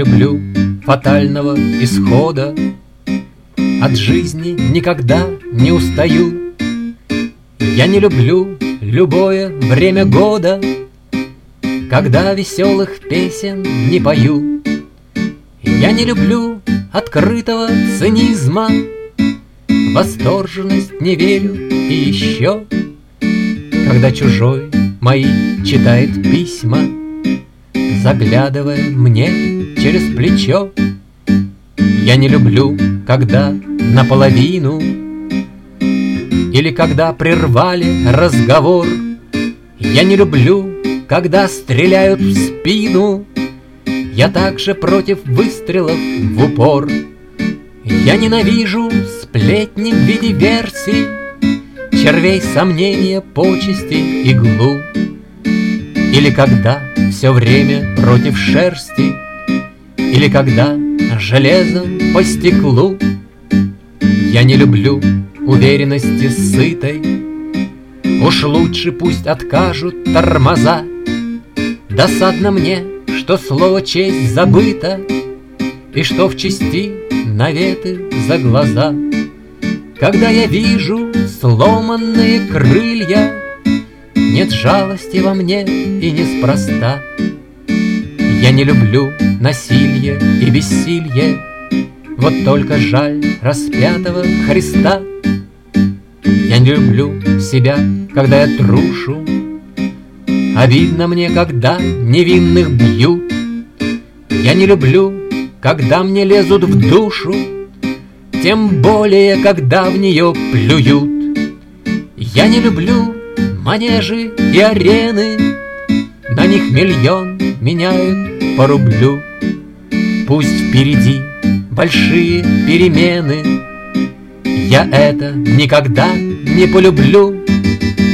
люблю фатального исхода, от жизни никогда не устаю. Я не люблю любое время года, когда веселых песен не пою. Я не люблю открытого цинизма, восторженность не верю. И еще, когда чужой мои читает письма, заглядывая мне через плечо. Я не люблю, когда наполовину или когда прервали разговор. Я не люблю, когда стреляют в спину. Я также против выстрелов в упор. Я ненавижу сплетни в виде версий, червей сомнения, почести, иглу. Или когда все время против шерсти, или когда железом по стеклу. Я не люблю уверенности сытой, уж лучше пусть откажут тормоза. Досадно мне, что слово честь забыто, и что в чести наветы за глаза. Когда я вижу сломанные крылья, нет жалости во мне и неспроста. Я не люблю насилие и бессилье, вот только жаль распятого Христа. Я не люблю себя, когда я трушу, обидно мне, когда невинных бьют. Я не люблю, когда мне лезут в душу, тем более, когда в нее плюют. Я не люблю манежи и арены, на них миллион меняют по рублю. Пусть впереди большие перемены, я это никогда не полюблю.